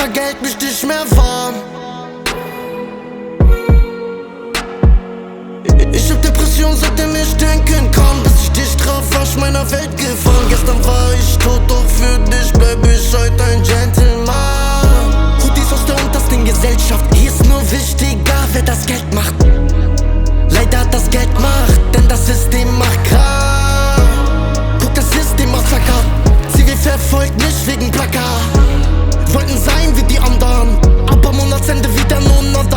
vergällt mich nicht mehr warm. Ich hab Depression, seitdem ich denken kann. Bis ich dich traf, war ich meiner Welt gefahren. Gestern war ich tot, doch für dich bleib ich heute ein Gentleman. Hoodies aus der untersten Gesellschaft, hier ist nur wichtiger, wer das Geld macht. Leider hat das Geld Macht, denn das System macht krank. Guck, das System massakert. Sie will verfolgt nicht wegen Plakat. Wollten sein wie die anderen, aber Monatsende wieder nur nada.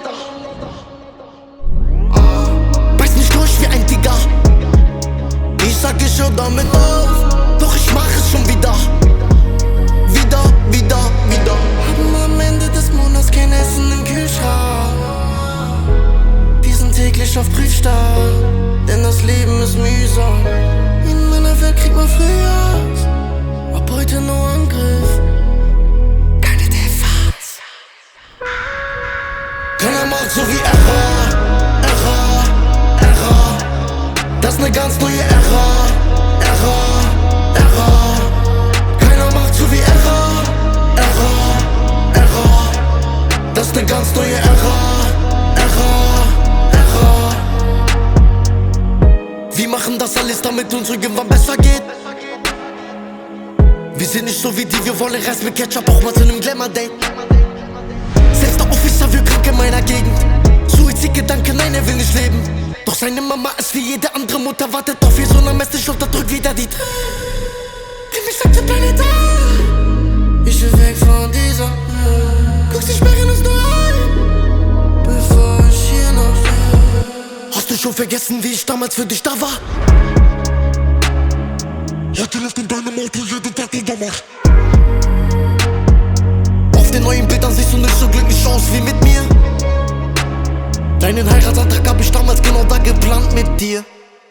Beiß mich durch wie ein Tiger. Ich sag, ich hör damit auf, doch ich mach es schon wieder. Wieder. Haben am Ende des Monats kein Essen im Kühlschrank. Wir sind täglich auf Prüfstand, denn das Leben ist mühsam. In meiner Welt kriegt man früher, ab heute nur Angriff. Keine Defense. Keiner macht so wie Error. Das ist ne ganz neue Ära. Keiner macht so wie Error. Das ist ne ganz neue Ära. Wir machen das alles, damit uns irgendwann besser geht. Wir sind nicht so wie die, wir wollen Reis mit Ketchup, auch mal zu nem Glamour-Date. Selbst der Officer wird krank in meiner Gegend. Suizidgedanke, nein, er will nicht leben. Doch seine Mama ist wie jede andere Mutter, wartet auf ihr Sohn am Ess, dich unterdrückt wieder die Tränen. Ich akzeptiere ich will weg von dieser. Guck, sie sperren uns nur ein, bevor ich hier noch stehe. Hast du schon vergessen, wie ich damals für dich da war? Heute läuft in deinem Auto jeden Tag in der Nacht. Auf den neuen Bildern siehst du nicht so glücklich aus wie mit mir. Deinen Heiratsantrag hab ich damals genau da geplant mit dir.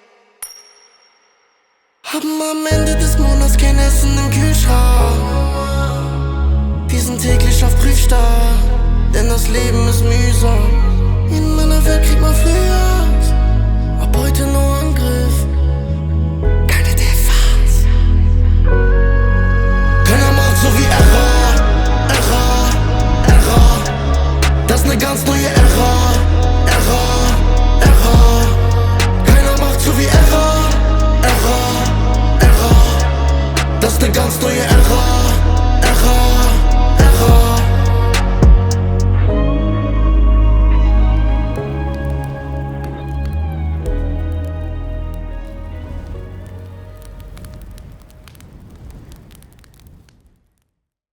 Haben am Ende des Monats kein Essen im Kühlschrank. Wir sind täglich auf Prüfstand, denn das Leben ist mühsam. In meiner Welt kriegt man früher, ab heute nur Angriff.